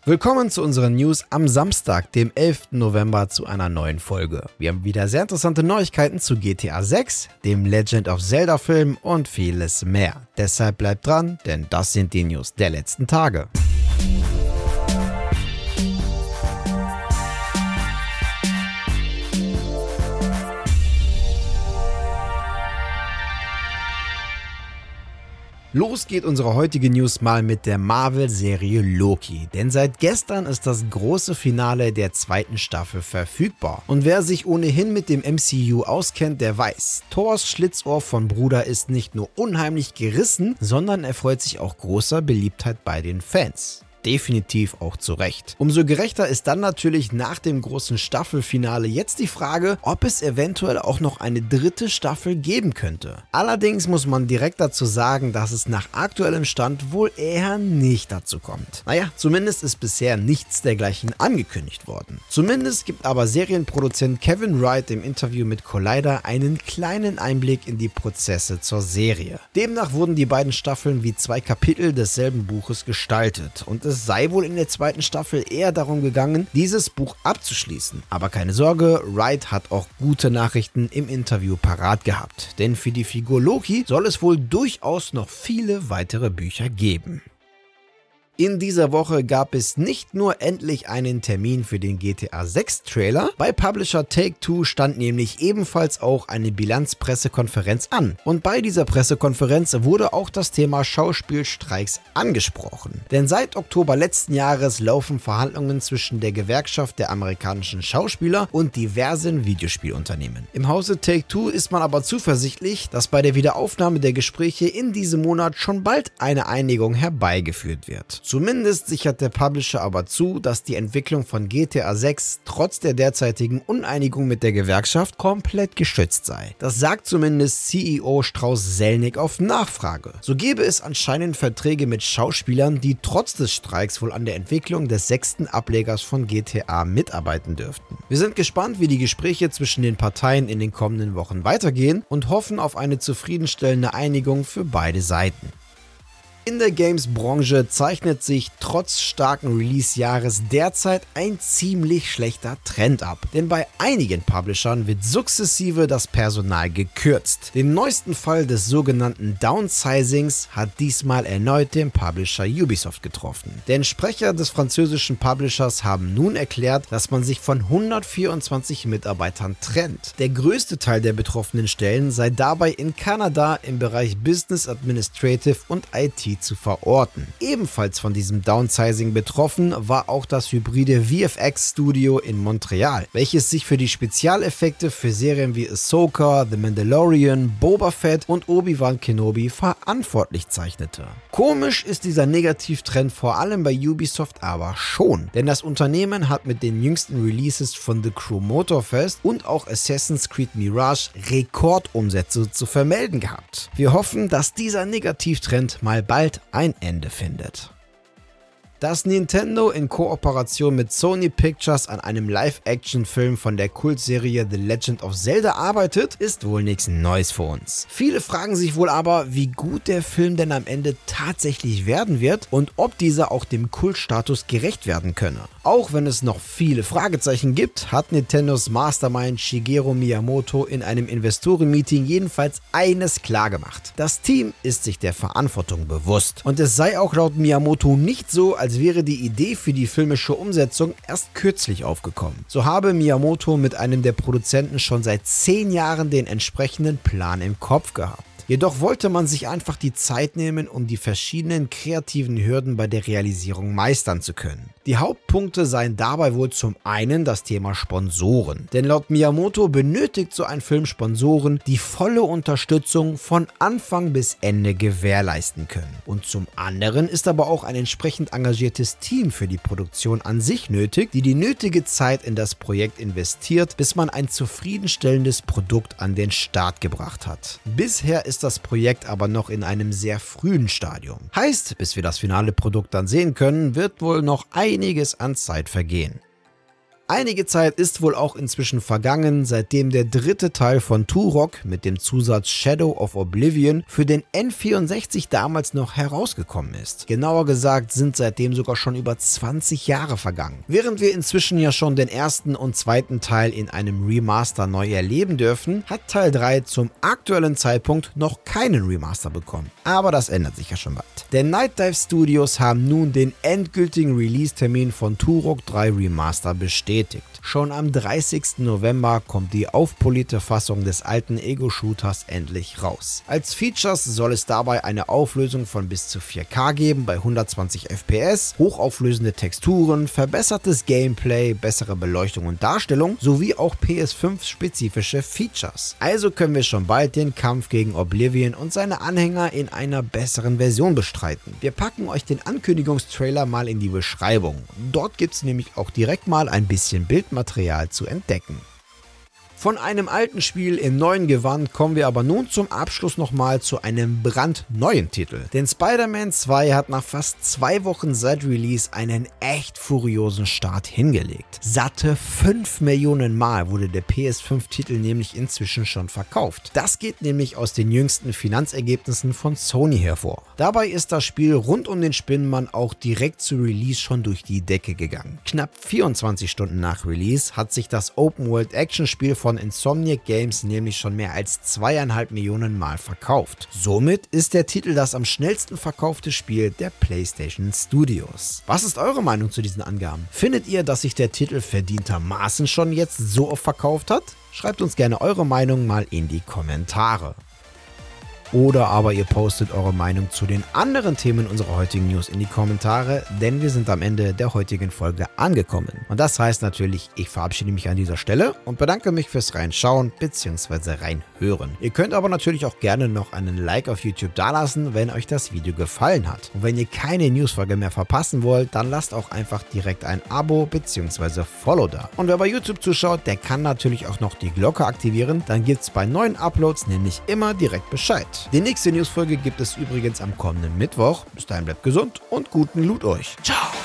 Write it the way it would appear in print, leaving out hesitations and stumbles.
Willkommen zu unseren News am Samstag, dem 11. November, zu einer neuen Folge. Wir haben wieder sehr interessante Neuigkeiten zu GTA 6, dem Legend of Zelda Film und vieles mehr. Deshalb bleibt dran, denn das sind die News der letzten Tage. Los geht unsere heutige News mal mit der Marvel-Serie Loki, denn seit gestern ist das große Finale der zweiten Staffel verfügbar. Und wer sich ohnehin mit dem MCU auskennt, der weiß, Thors Schlitzohr von Bruder ist nicht nur unheimlich gerissen, sondern erfreut sich auch großer Beliebtheit bei den Fans. Definitiv auch zu Recht. Umso gerechter ist dann natürlich nach dem großen Staffelfinale jetzt die Frage, ob es eventuell auch noch eine dritte Staffel geben könnte. Allerdings muss man direkt dazu sagen, dass es nach aktuellem Stand wohl eher nicht dazu kommt. Naja, zumindest ist bisher nichts dergleichen angekündigt worden. Zumindest gibt aber Serienproduzent Kevin Wright im Interview mit Collider einen kleinen Einblick in die Prozesse zur Serie. Demnach wurden die beiden Staffeln wie zwei Kapitel desselben Buches gestaltet und es sei wohl in der zweiten Staffel eher darum gegangen, dieses Buch abzuschließen. Aber keine Sorge, Wright hat auch gute Nachrichten im Interview parat gehabt. Denn für die Figur Loki soll es wohl durchaus noch viele weitere Bücher geben. In dieser Woche gab es nicht nur endlich einen Termin für den GTA 6 Trailer, bei Publisher Take-Two stand nämlich ebenfalls auch eine Bilanzpressekonferenz an. Und bei dieser Pressekonferenz wurde auch das Thema Schauspielstreiks angesprochen. Denn seit Oktober letzten Jahres laufen Verhandlungen zwischen der Gewerkschaft der amerikanischen Schauspieler und diversen Videospielunternehmen. Im Hause Take-Two ist man aber zuversichtlich, dass bei der Wiederaufnahme der Gespräche in diesem Monat schon bald eine Einigung herbeigeführt wird. Zumindest sichert der Publisher aber zu, dass die Entwicklung von GTA 6 trotz der derzeitigen Uneinigung mit der Gewerkschaft komplett geschützt sei. Das sagt zumindest CEO Strauss-Zelnick auf Nachfrage. So gäbe es anscheinend Verträge mit Schauspielern, die trotz des Streiks wohl an der Entwicklung des 6. Ablegers von GTA mitarbeiten dürften. Wir sind gespannt, wie die Gespräche zwischen den Parteien in den kommenden Wochen weitergehen und hoffen auf eine zufriedenstellende Einigung für beide Seiten. In der Games-Branche zeichnet sich trotz starken Release-Jahres derzeit ein ziemlich schlechter Trend ab. Denn bei einigen Publishern wird sukzessive das Personal gekürzt. Den neuesten Fall des sogenannten Downsizings hat diesmal erneut den Publisher Ubisoft getroffen. Denn Sprecher des französischen Publishers haben nun erklärt, dass man sich von 124 Mitarbeitern trennt. Der größte Teil der betroffenen Stellen sei dabei in Kanada im Bereich Business Administrative und IT zu verorten. Ebenfalls von diesem Downsizing betroffen war auch das hybride VFX-Studio in Montreal, welches sich für die Spezialeffekte für Serien wie Ahsoka, The Mandalorian, Boba Fett und Obi-Wan Kenobi verantwortlich zeichnete. Komisch ist dieser Negativtrend vor allem bei Ubisoft aber schon, denn das Unternehmen hat mit den jüngsten Releases von The Crew Motorfest und auch Assassin's Creed Mirage Rekordumsätze zu vermelden gehabt. Wir hoffen, dass dieser Negativtrend mal bald ein Ende findet. Dass Nintendo in Kooperation mit Sony Pictures an einem Live-Action-Film von der Kultserie The Legend of Zelda arbeitet, ist wohl nichts Neues für uns. Viele fragen sich wohl aber, wie gut der Film denn am Ende tatsächlich werden wird und ob dieser auch dem Kultstatus gerecht werden könne. Auch wenn es noch viele Fragezeichen gibt, hat Nintendos Mastermind Shigeru Miyamoto in einem Investoren-Meeting jedenfalls eines klargemacht. Das Team ist sich der Verantwortung bewusst. Und es sei auch laut Miyamoto nicht so, als wäre die Idee für die filmische Umsetzung erst kürzlich aufgekommen. So habe Miyamoto mit einem der Produzenten schon seit 10 Jahren den entsprechenden Plan im Kopf gehabt. Jedoch wollte man sich einfach die Zeit nehmen, um die verschiedenen kreativen Hürden bei der Realisierung meistern zu können. Die Hauptpunkte seien dabei wohl zum einen das Thema Sponsoren. Denn laut Miyamoto benötigt so ein Film Sponsoren, die volle Unterstützung von Anfang bis Ende gewährleisten können. Und zum anderen ist aber auch ein entsprechend engagiertes Team für die Produktion an sich nötig, die nötige Zeit in das Projekt investiert, bis man ein zufriedenstellendes Produkt an den Start gebracht hat. Bisher ist das Projekt aber noch in einem sehr frühen Stadium. Heißt, bis wir das finale Produkt dann sehen können, wird wohl noch einiges an Zeit vergehen. Einige Zeit ist wohl auch inzwischen vergangen, seitdem der dritte Teil von Turok mit dem Zusatz Shadow of Oblivion für den N64 damals noch herausgekommen ist. Genauer gesagt sind seitdem sogar schon über 20 Jahre vergangen. Während wir inzwischen ja schon den ersten und zweiten Teil in einem Remaster neu erleben dürfen, hat Teil 3 zum aktuellen Zeitpunkt noch keinen Remaster bekommen. Aber das ändert sich ja schon bald. Denn Night Dive Studios haben nun den endgültigen Release-Termin von Turok 3 Remaster bestätigt. Schon am 30. November kommt die aufpolierte Fassung des alten Ego-Shooters endlich raus. Als Features soll es dabei eine Auflösung von bis zu 4K geben bei 120 FPS, hochauflösende Texturen, verbessertes Gameplay, bessere Beleuchtung und Darstellung sowie auch PS5-spezifische Features. Also können wir schon bald den Kampf gegen Oblivion und seine Anhänger in einer besseren Version bestreiten. Wir packen euch den Ankündigungstrailer mal in die Beschreibung. Dort gibt es nämlich auch direkt mal ein bisschen Bildmaterial zu entdecken. Von einem alten Spiel im neuen Gewand kommen wir aber nun zum Abschluss nochmal zu einem brandneuen Titel. Denn Spider-Man 2 hat nach fast 2 Wochen seit Release einen echt furiosen Start hingelegt. Satte 5 Millionen Mal wurde der PS5-Titel nämlich inzwischen schon verkauft. Das geht nämlich aus den jüngsten Finanzergebnissen von Sony hervor. Dabei ist das Spiel rund um den Spinnenmann auch direkt zu Release schon durch die Decke gegangen. Knapp 24 Stunden nach Release hat sich das Open-World-Action-Spiel von Insomniac Games nämlich schon mehr als 2,5 Millionen Mal verkauft. Somit ist der Titel das am schnellsten verkaufte Spiel der PlayStation Studios. Was ist eure Meinung zu diesen Angaben? Findet ihr, dass sich der Titel verdientermaßen schon jetzt so oft verkauft hat? Schreibt uns gerne eure Meinung mal in die Kommentare. Oder aber ihr postet eure Meinung zu den anderen Themen unserer heutigen News in die Kommentare, denn wir sind am Ende der heutigen Folge angekommen. Und das heißt natürlich, ich verabschiede mich an dieser Stelle und bedanke mich fürs Reinschauen bzw. Reinhören. Ihr könnt aber natürlich auch gerne noch einen Like auf YouTube dalassen, wenn euch das Video gefallen hat. Und wenn ihr keine Newsfolge mehr verpassen wollt, dann lasst auch einfach direkt ein Abo bzw. Follow da. Und wer bei YouTube zuschaut, der kann natürlich auch noch die Glocke aktivieren, dann gibt es bei neuen Uploads nämlich immer direkt Bescheid. Die nächste Newsfolge gibt es übrigens am kommenden Mittwoch. Bis dahin bleibt gesund und guten Loot euch. Ciao!